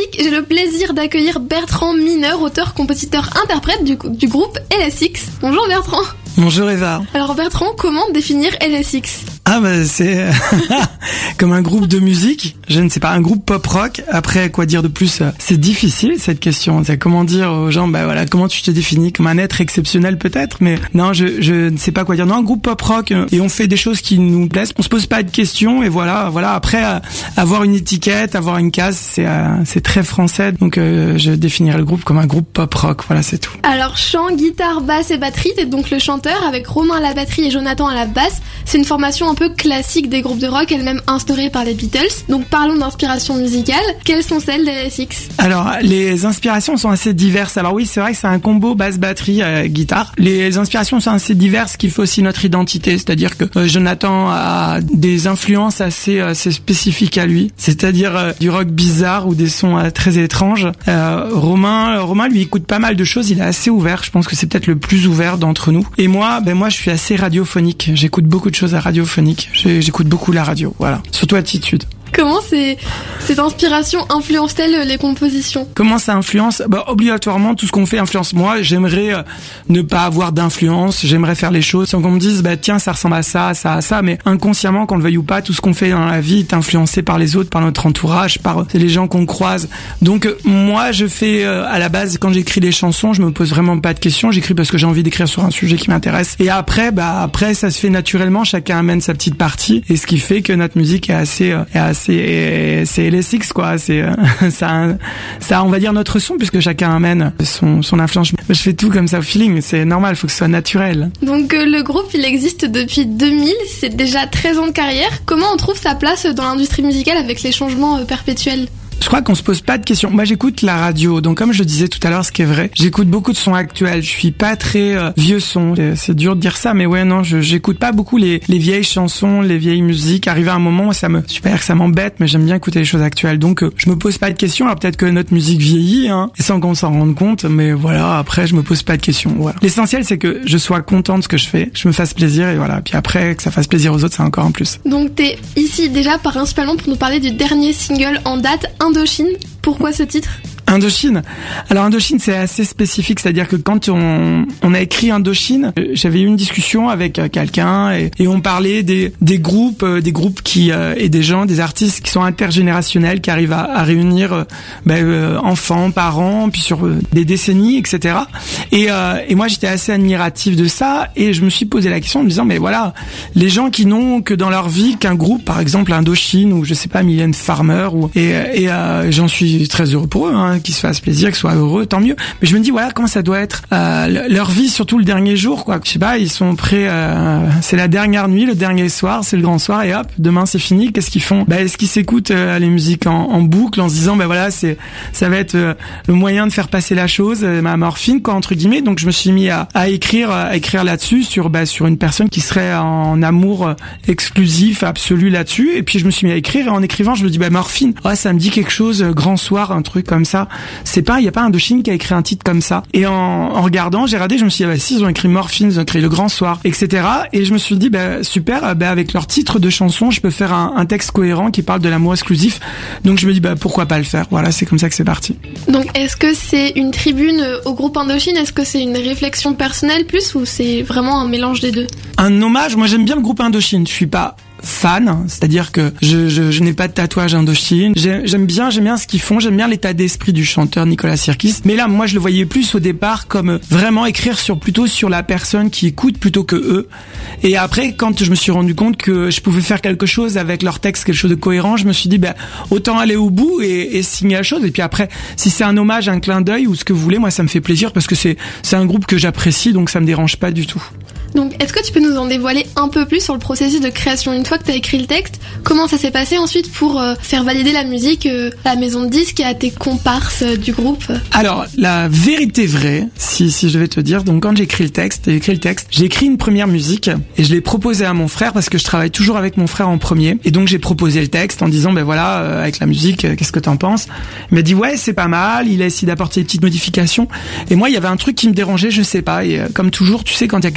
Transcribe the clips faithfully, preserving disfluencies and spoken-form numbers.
musique, j'ai le plaisir d'accueillir Bertrand Mineur, auteur, compositeur, interprète du, du groupe L S X. Bonjour Bertrand. Bonjour Eva. Alors Bertrand, comment définir L S X ? Ah bah c'est comme un groupe de musique, je ne sais pas, un groupe pop-rock. Après, quoi dire de plus ? C'est difficile cette question. C'est comment dire aux gens, bah voilà, comment tu te définis ? Comme un être exceptionnel peut-être, mais non, je je ne sais pas quoi dire. Non, un groupe pop-rock et on fait des choses qui nous plaisent. On se pose pas de questions et voilà, voilà. Après, avoir une étiquette, avoir une case, c'est c'est très français. Donc euh, je définirais le groupe comme un groupe pop-rock. Voilà, c'est tout. Alors chant, guitare, basse et batterie, t'es donc le chanteur avec Romain à la batterie et Jonathan à la basse. C'est une formation un peu classique des groupes de rock, elle-même instaurée par les Beatles. Donc parlons d'inspiration musicale. Quelles sont celles d'L S X ? Alors les inspirations sont assez diverses. Alors oui, c'est vrai que c'est un combo basse batterie euh, guitare. Les inspirations sont assez diverses, qu'il faut aussi notre identité, c'est-à-dire que euh, Jonathan a des influences assez assez spécifiques à lui, c'est-à-dire euh, du rock bizarre ou des sons euh, très étranges. Euh, Romain, Romain lui écoute pas mal de choses, il est assez ouvert. Je pense que c'est peut-être le plus ouvert d'entre nous. Et moi, ben moi je suis assez radiophonique. J'écoute beaucoup de choses à radiophonique. J'écoute beaucoup la radio, voilà. Surtout Attitude. Comment c'est, cette inspiration influence-t-elle les compositions ? Comment ça influence ? Bah, obligatoirement, tout ce qu'on fait influence. Moi, j'aimerais euh, ne pas avoir d'influence, j'aimerais faire les choses sans qu'on me dise, bah tiens, ça ressemble à ça, ça, à ça, mais inconsciemment, qu'on le veuille ou pas, tout ce qu'on fait dans la vie est influencé par les autres, par notre entourage, par les gens qu'on croise. Donc, euh, moi, je fais, euh, à la base, quand j'écris les chansons, je me pose vraiment pas de questions, j'écris parce que j'ai envie d'écrire sur un sujet qui m'intéresse. Et après, bah, après, ça se fait naturellement, chacun amène sa petite partie, et ce qui fait que notre musique est assez, euh, est assez c'est c'est L S X quoi, c'est ça ça on va dire notre son puisque chacun amène son son influence. Je fais tout comme ça au feeling, c'est normal, faut que ce soit naturel. Donc euh, le groupe il existe depuis deux mille, c'est déjà treize ans de carrière. Comment on trouve sa place dans l'industrie musicale avec les changements euh, perpétuels ? Je crois qu'on se pose pas de questions. Moi, j'écoute la radio. Donc, comme je disais tout à l'heure, ce qui est vrai, j'écoute beaucoup de sons actuels. Je suis pas très euh, vieux son. C'est, c'est dur de dire ça, mais ouais, non, je, j'écoute pas beaucoup les, les vieilles chansons, les vieilles musiques. Arrivé à un moment, ça me, super, ça m'embête, mais j'aime bien écouter les choses actuelles. Donc, euh, je me pose pas de questions. Alors, peut-être que notre musique vieillit, hein, et sans qu'on s'en rende compte, mais voilà, après, je me pose pas de questions. Voilà. L'essentiel, c'est que je sois content de ce que je fais, je me fasse plaisir, et voilà. Puis après, que ça fasse plaisir aux autres, c'est encore un plus. Donc, t'es ici déjà principalement pour nous parler du dernier single en date, Indochine. Pourquoi ce titre ? Indochine. Alors Indochine c'est assez spécifique, c'est-à-dire que quand on on a écrit Indochine, j'avais eu une discussion avec quelqu'un et, et on parlait des des groupes, des groupes qui euh, et des gens, des artistes qui sont intergénérationnels, qui arrivent à, à réunir euh, ben, euh, enfants, parents, puis sur euh, des décennies, et cetera. Et euh, et moi j'étais assez admiratif de ça et je me suis posé la question en me disant mais voilà, les gens qui n'ont que dans leur vie qu'un groupe, par exemple Indochine ou je sais pas Mylène Farmer ou et et euh, j'en suis très heureux pour eux. Hein, qu'ils se fassent plaisir, qu'ils soient heureux, tant mieux. Mais je me dis voilà comment ça doit être euh, leur vie, surtout le dernier jour, quoi. Je sais pas, ils sont prêts. Euh, c'est la dernière nuit, le dernier soir, c'est le grand soir et hop, demain c'est fini. Qu'est-ce qu'ils font ? Bah, est-ce qu'ils s'écoutent euh, les musiques en, en boucle en se disant bah voilà, c'est ça va être euh, le moyen de faire passer la chose, euh, ma morphine quoi entre guillemets. Donc je me suis mis à, à écrire, à écrire là-dessus sur bah sur une personne qui serait en amour exclusif, absolu là-dessus. Et puis je me suis mis à écrire et en écrivant je me dis bah morphine, ouais ça me dit quelque chose, grand soir, un truc comme ça. C'est pas, il y a pas Indochine qui a écrit un titre comme ça. Et en, en regardant, j'ai regardé, je me suis dit, bah, si, ils ont écrit Morphine, ils ont écrit Le Grand Soir, et cetera. Et je me suis dit, bah, super, bah, avec leur titre de chanson, je peux faire un, un texte cohérent qui parle de l'amour exclusif. Donc, je me dis, bah, pourquoi pas le faire? Voilà, c'est comme ça que c'est parti. Donc, est-ce que c'est une tribune au groupe Indochine? Est-ce que c'est une réflexion personnelle plus, ou c'est vraiment un mélange des deux? Un hommage, moi, j'aime bien le groupe Indochine. Je suis pas fan, c'est-à-dire que je, je, je n'ai pas de tatouage Indochine. J'aime, j'aime bien, j'aime bien ce qu'ils font, j'aime bien l'état d'esprit du chanteur Nicolas Sirkis. Mais là, moi, je le voyais plus au départ comme vraiment écrire sur plutôt sur la personne qui écoute plutôt que eux. Et après, quand je me suis rendu compte que je pouvais faire quelque chose avec leur texte, quelque chose de cohérent, je me suis dit, ben, autant aller au bout et, et signer la chose. Et puis après, si c'est un hommage, un clin d'œil ou ce que vous voulez, moi, ça me fait plaisir parce que c'est, c'est un groupe que j'apprécie, donc ça me dérange pas du tout. Donc, est-ce que tu peux nous en dévoiler un peu plus sur le processus de création? Une fois que tu as écrit le texte, comment ça s'est passé ensuite pour euh, faire valider la musique euh, à la maison de disques et à tes comparses euh, du groupe? Alors, la vérité vraie, si, si je vais te dire, donc quand j'ai écrit le texte, j'ai écrit le texte, j'ai écrit une première musique et je l'ai proposé à mon frère parce que je travaille toujours avec mon frère en premier. Et donc, j'ai proposé le texte en disant, ben voilà, euh, avec la musique, euh, qu'est-ce que t'en penses? Il m'a dit, ouais, c'est pas mal, il a essayé d'apporter des petites modifications. Et moi, il y avait un truc qui me dérangeait, je sais pas. Et euh, comme toujours, tu sais, quand il y a quelque chose qui te dérange,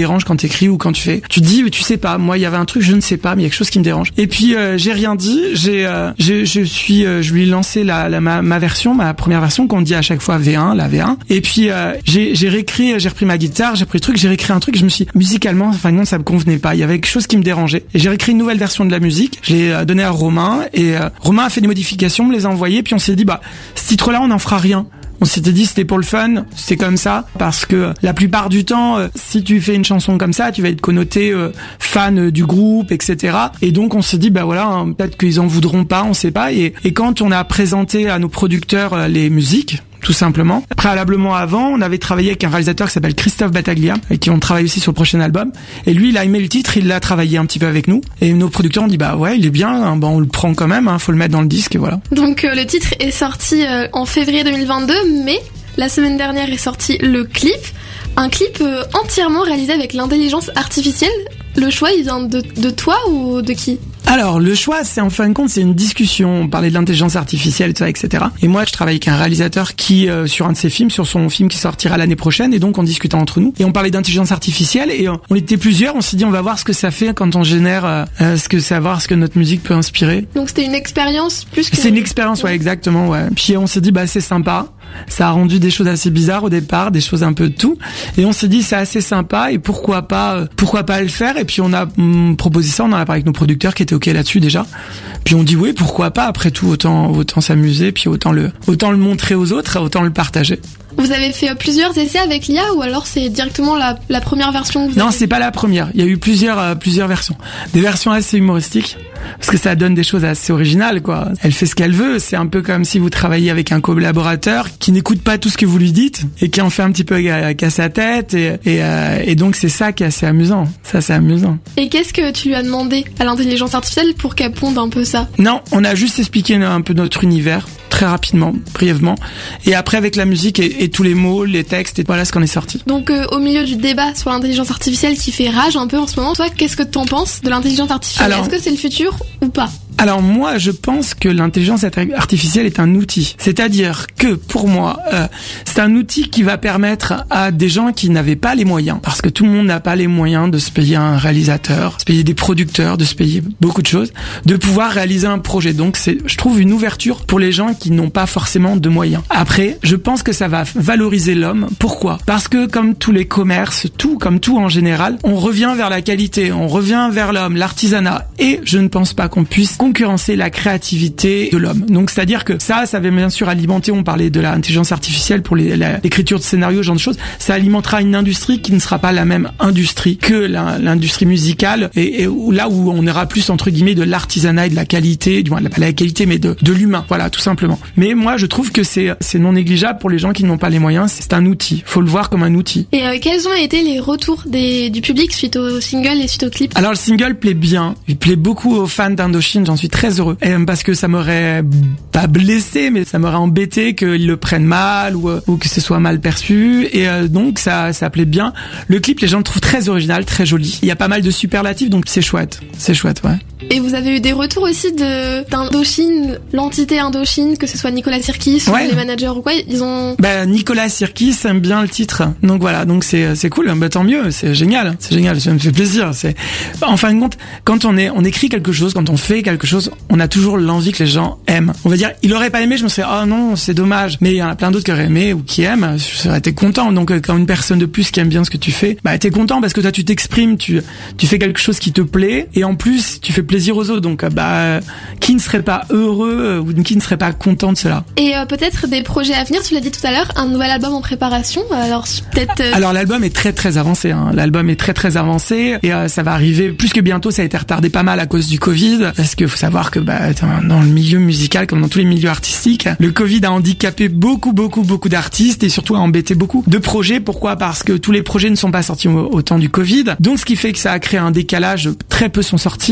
dérange quand t'écris ou quand tu fais. Tu te dis, tu sais pas. Moi, il y avait un truc, je ne sais pas, mais il y a quelque chose qui me dérange. Et puis euh, j'ai rien dit. J'ai, euh, je, je suis, euh, je lui ai lancé la, la ma, ma version, ma première version qu'on dit à chaque fois V un, la V un. Et puis euh, j'ai, j'ai réécrit, j'ai repris ma guitare, j'ai pris le truc, j'ai réécrit un truc. Je me suis musicalement, enfin non, ça me convenait pas. Il y avait quelque chose qui me dérangeait. Et j'ai réécrit une nouvelle version de la musique. Je l'ai euh, donné à Romain et euh, Romain a fait des modifications, me les a envoyées. Puis on s'est dit, bah ce titre-là, on n'en fera rien. On s'était dit c'était pour le fun, c'est comme ça, parce que la plupart du temps, euh, si tu fais une chanson comme ça, tu vas être connoté euh, fan euh, du groupe, et cetera. Et donc on s'est dit bah voilà, hein, peut-être qu'ils en voudront pas, on sait pas. Et, et quand on a présenté à nos producteurs euh, les musiques, tout simplement. Préalablement avant, on avait travaillé avec un réalisateur qui s'appelle Christophe Battaglia, avec qui on travaille aussi sur le prochain album. Et lui, il a aimé le titre, il l'a travaillé un petit peu avec nous. Et nos producteurs ont dit, bah ouais, il est bien, hein, bah on le prend quand même, hein, faut le mettre dans le disque, et voilà. Donc euh, le titre est sorti euh, en février deux mille vingt-deux, mais la semaine dernière est sorti le clip. Un clip euh, entièrement réalisé avec l'intelligence artificielle. Le choix, il vient de, de toi ou de qui ? Alors, le choix, c'est en fin de compte, c'est une discussion. On parlait de l'intelligence artificielle, et tout ça, et cetera. Et moi, je travaille avec un réalisateur qui, euh, sur un de ses films, sur son film qui sortira l'année prochaine, et donc on discutait entre nous. Et on parlait d'intelligence artificielle, et euh, on était plusieurs, on s'est dit, on va voir ce que ça fait quand on génère, euh, euh, ce que ça, voir ce que notre musique peut inspirer. Donc c'était une expérience plus que... C'est une expérience, ouais, exactement, ouais. Puis on s'est dit, bah c'est sympa. Ça a rendu des choses assez bizarres au départ, des choses un peu de tout. Et on s'est dit, c'est assez sympa, et pourquoi pas, euh, pourquoi pas le faire. Et puis on a hum, proposé ça, on en a parlé avec nos producteurs qui étaient ok là-dessus déjà. Puis on dit oui, pourquoi pas. Après tout, autant autant s'amuser, puis autant le autant le montrer aux autres, autant le partager. Vous avez fait plusieurs essais avec l'I A ou alors c'est directement la, la première version que vous Non, avez... c'est pas la première. Il y a eu plusieurs euh, plusieurs versions. Des versions assez humoristiques parce que ça donne des choses assez originales, quoi. Elle fait ce qu'elle veut. C'est un peu comme si vous travailliez avec un collaborateur qui n'écoute pas tout ce que vous lui dites et qui en fait un petit peu qu'à sa tête. Et, et, euh, et donc c'est ça qui est assez amusant. Ça, c'est amusant. Et qu'est-ce que tu lui as demandé à l'intelligence artificielle pour qu'elle ponde un peu ça ? Non, on a juste expliqué un peu notre univers. Très rapidement, brièvement. Et après, avec la musique et, et tous les mots, les textes, et voilà ce qu'on est sorti. Donc, euh, au milieu du débat sur l'intelligence artificielle qui fait rage un peu en ce moment, toi, qu'est-ce que t'en penses de l'intelligence artificielle ? Alors, est-ce que c'est le futur ou pas ? Alors moi, je pense que l'intelligence artificielle est un outil. C'est-à-dire que pour moi, euh, c'est un outil qui va permettre à des gens qui n'avaient pas les moyens, parce que tout le monde n'a pas les moyens de se payer un réalisateur, de se payer des producteurs, de se payer beaucoup de choses, de pouvoir réaliser un projet. Donc c'est, je trouve, une ouverture pour les gens qui n'ont pas forcément de moyens. Après, je pense que ça va valoriser l'homme. Pourquoi ? Parce que comme tous les commerces, tout, comme tout en général, on revient vers la qualité, on revient vers l'homme, l'artisanat, et je ne pense pas qu'on puisse concurrencer la créativité de l'homme. Donc c'est-à-dire que ça, ça va bien sûr alimenter, on parlait de l'intelligence artificielle pour les, la, l'écriture de scénarios, ce genre de choses, ça alimentera une industrie qui ne sera pas la même industrie que la, l'industrie musicale, et, et où, là où on aura plus entre guillemets de l'artisanat et de la qualité, du moins pas la qualité mais de, de l'humain, voilà, tout simplement. Mais moi je trouve que c'est, c'est non négligeable pour les gens qui n'ont pas les moyens, c'est un outil, faut le voir comme un outil. Et euh, quels ont été les retours des, du public suite au single et suite au clip ? Alors le single plaît bien, il plaît beaucoup aux fans d'Indochine, j'en suis très heureux. Et parce que ça m'aurait pas blessé, mais ça m'aurait embêté qu'ils le prennent mal ou, ou que ce soit mal perçu. Et euh, donc ça, ça plaît bien. Le clip, les gens le trouvent très original, très joli. Il y a pas mal de superlatifs, donc c'est chouette. C'est chouette, ouais. Et vous avez eu des retours aussi de d'Indochine, l'entité Indochine, que ce soit Nicolas Sirkis ouais. ou les managers ou quoi, ils ont... Bah, Nicolas Sirkis aime bien le titre. Donc voilà, donc c'est, c'est cool, bah, tant mieux, c'est génial, c'est génial, ça me fait plaisir. C'est, en fin de compte, quand on est, on écrit quelque chose, quand on fait quelque chose, on a toujours l'envie que les gens aiment. On va dire, il aurait pas aimé, je me serais, oh non, c'est dommage. Mais il y en a plein d'autres qui auraient aimé ou qui aiment, je serais été content. Donc, quand une personne de plus qui aime bien ce que tu fais, bah, t'es content parce que toi, tu t'exprimes, tu, tu fais quelque chose qui te plaît et en plus, tu fais plaisir aux autres. Donc, bah, qui ne serait pas heureux ou qui ne serait pas content de cela? Et euh, peut-être des projets à venir, tu l'as dit tout à l'heure, un nouvel album en préparation. Alors, peut-être. Euh... Alors, l'album est très très avancé. Hein. L'album est très très avancé et euh, ça va arriver plus que bientôt. Ça a été retardé pas mal à cause du Covid, parce qu'il faut savoir que bah, dans le milieu musical, comme dans tous les milieux artistiques, le Covid a handicapé beaucoup beaucoup beaucoup d'artistes et surtout a embêté beaucoup de projets. Pourquoi? Parce que tous les projets ne sont pas sortis au, au temps du Covid. Donc, ce qui fait que ça a créé un décalage. Très peu sont sortis. Beaucoup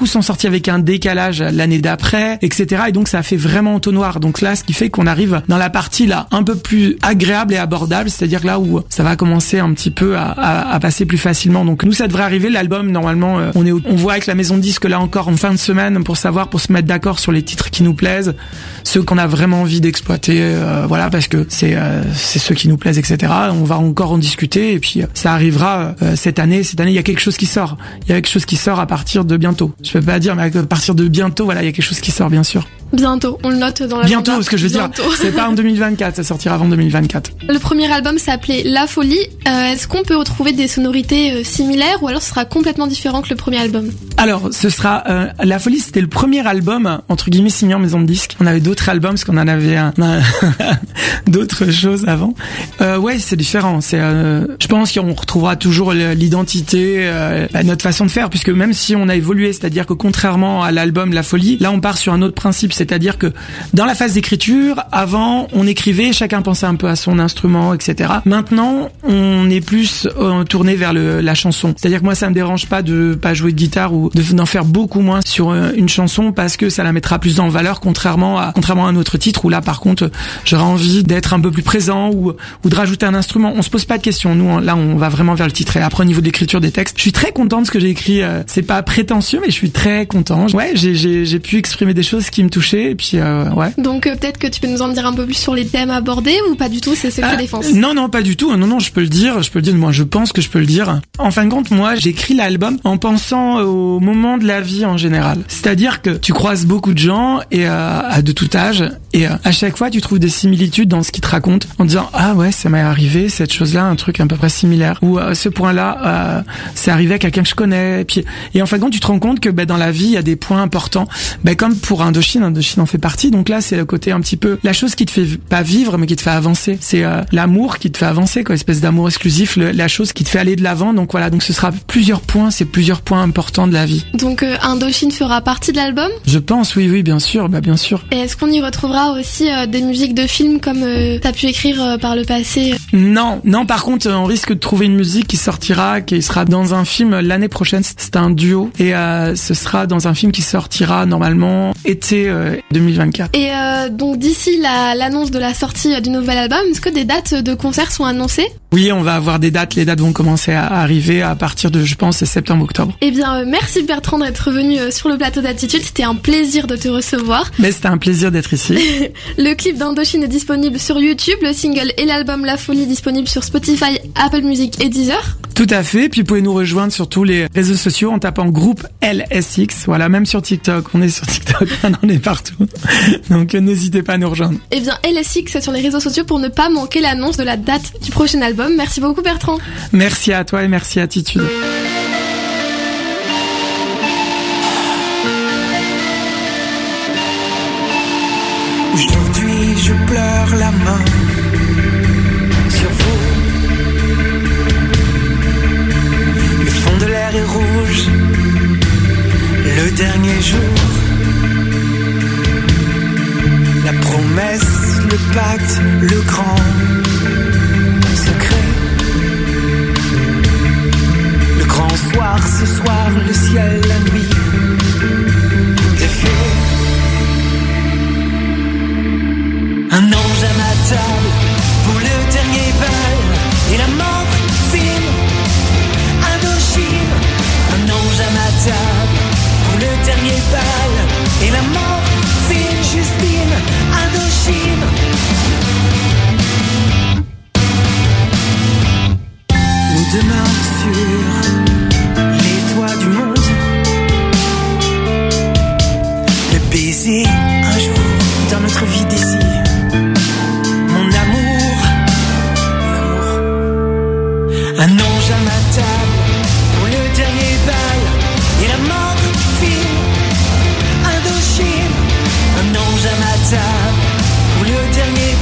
beaucoup sont sortis avec un décalage l'année d'après, et cetera. Et donc ça a fait vraiment entonnoir. Donc là, ce qui fait qu'on arrive dans la partie là un peu plus agréable et abordable, c'est-à-dire là où ça va commencer un petit peu à, à, à passer plus facilement. Donc nous, ça devrait arriver. L'album, normalement, euh, on est, au, on voit avec la maison de disques là encore en fin de semaine pour savoir, pour se mettre d'accord sur les titres qui nous plaisent, ceux qu'on a vraiment envie d'exploiter, euh, voilà, parce que c'est euh, c'est ceux qui nous plaisent, et cetera. On va encore en discuter et puis euh, ça arrivera euh, cette année. Cette année, il y a quelque chose qui sort. Il y a quelque chose qui sort à partir de bientôt. Je peux pas dire, mais à partir de bientôt, voilà, il y a quelque chose qui sort, bien sûr. Bientôt, on le note dans la bientôt, ce que je veux bientôt. dire, c'est pas en deux mille vingt-quatre, ça sortira avant deux mille vingt-quatre. Le premier album s'appelait La Folie. Euh, est-ce qu'on peut retrouver des sonorités euh, similaires ou alors ce sera complètement différent que le premier album? Alors, ce sera euh, La Folie, c'était le premier album entre guillemets signé en maison de disques. On avait d'autres albums parce qu'on en avait un, d'autres choses avant. Euh, ouais, c'est différent. C'est, euh, je pense qu'on retrouvera toujours l'identité, euh, notre façon de faire, puisque même si on a évolué, c'est-à-dire que contrairement à l'album La Folie, là on part sur un autre principe. C'est-à-dire que dans la phase d'écriture, avant, on écrivait, chacun pensait un peu à son instrument, et cetera. Maintenant, on est plus euh, tourné vers le, la chanson. C'est-à-dire que moi, ça me dérange pas de pas jouer de guitare ou de, d'en faire beaucoup moins sur euh, une chanson parce que ça la mettra plus en valeur, contrairement à contrairement à un autre titre où là, par contre, j'aurais envie d'être un peu plus présent ou ou de rajouter un instrument. On se pose pas de questions. Nous, on, là, on va vraiment vers le titre. Et après, au niveau de l'écriture des textes, je suis très content de ce que j'ai écrit. Euh, c'est pas prétentieux, mais je suis très content. Ouais, j'ai j'ai j'ai pu exprimer des choses qui me touchaient. Et puis euh, ouais. Donc euh, peut-être que tu peux nous en dire un peu plus sur les thèmes abordés ou pas du tout, c'est secret euh, défense. Non non, pas du tout. Non non, je peux le dire, je peux le dire. Moi, je pense que je peux le dire. En fin de compte, moi, j'écris l'album en pensant au moment de la vie en général. C'est-à-dire que tu croises beaucoup de gens et euh, de tout âge et euh, à chaque fois, tu trouves des similitudes dans ce qu'ils te racontent en disant ah ouais, ça m'est arrivé cette chose-là, un truc à peu près similaire ou euh, ce point-là, euh, c'est arrivé à quelqu'un que je connais. Et puis et en fin de compte, tu te rends compte que bah, dans la vie, il y a des points importants. Bah, comme pour Indochine, Indochine en fait partie. Donc là, c'est le côté un petit peu la chose qui te fait pas vivre, mais qui te fait avancer. C'est euh, l'amour qui te fait avancer, quoi, espèce d'amour exclusif, le, la chose qui te fait aller de l'avant. Donc voilà, donc ce sera plusieurs points, c'est plusieurs points importants de la vie. Donc euh, Indochine fera partie de l'album? Je pense, oui, oui, bien sûr, bah bien sûr. Et est-ce qu'on y retrouvera aussi euh, des musiques de films comme euh, t'as pu écrire euh, par le passé? Non, non. Par contre, on risque de trouver une musique qui sortira, qui sera dans un film l'année prochaine. C'est un duo et euh, ce sera dans un film qui sortira normalement été euh, deux mille vingt-quatre. Et euh, donc d'ici la, l'annonce de la sortie du nouvel album, est-ce que des dates de concerts sont annoncées? Oui, on va avoir des dates. Les dates vont commencer à arriver à partir de, je pense, septembre-octobre. Eh bien, euh, merci Bertrand d'être venu euh, sur le plateau d'Attitude. C'était un plaisir de te recevoir. Mais c'était un plaisir d'être ici. Le clip d'Indochine est disponible sur YouTube, le single et l'album La Folie disponible sur Spotify, Apple Music et Deezer. Tout à fait. Puis vous pouvez nous rejoindre sur tous les réseaux sociaux en tapant groupe L S X. Voilà, même sur TikTok. On est sur TikTok, on est partout. Donc n'hésitez pas à nous rejoindre. Eh bien, L S X sur les réseaux sociaux pour ne pas manquer l'annonce de la date du prochain album. Merci beaucoup Bertrand. Merci à toi et merci à Attitude. Aujourd'hui je pleure la main sur vous. Le fond de l'air est rouge, le dernier jour. La promesse, le pacte, le grand secret. Le grand soir, ce soir, le ciel, la nuit défait. Un ange à ma table pour le dernier bal et la mort fine. Indochine. Un ange à ma table pour le dernier bal et la mort fine. Justine. Indochine. Nous demain sur les toits du monde. Le baiser un jour dans notre vie d'ici. Un ange à ma table pour le dernier bal et la mort fine. Indochine. Un ange à ma table pour le dernier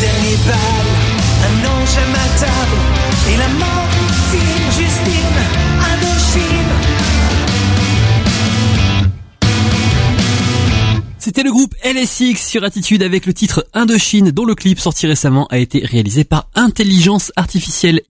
dernier bal, un ange à ma table, et la morphine, Justine, Indochine. C'était le groupe L S X sur Attitude avec le titre Indochine dont le clip sorti récemment a été réalisé par intelligence artificielle.